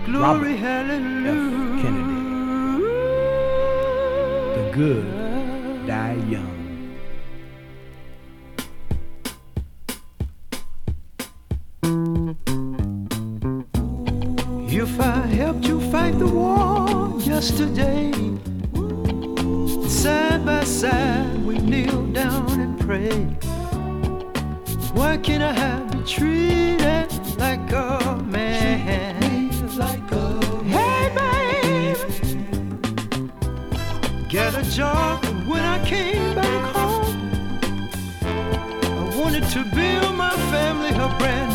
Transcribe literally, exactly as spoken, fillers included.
Robert F. Kennedy. The good die young. If I helped you fight the war yesterday, side by side we kneel down and pray. Why can't I have you treated like a man? Like a hey, baby, get a job. When I came back home, I wanted to build my family a brand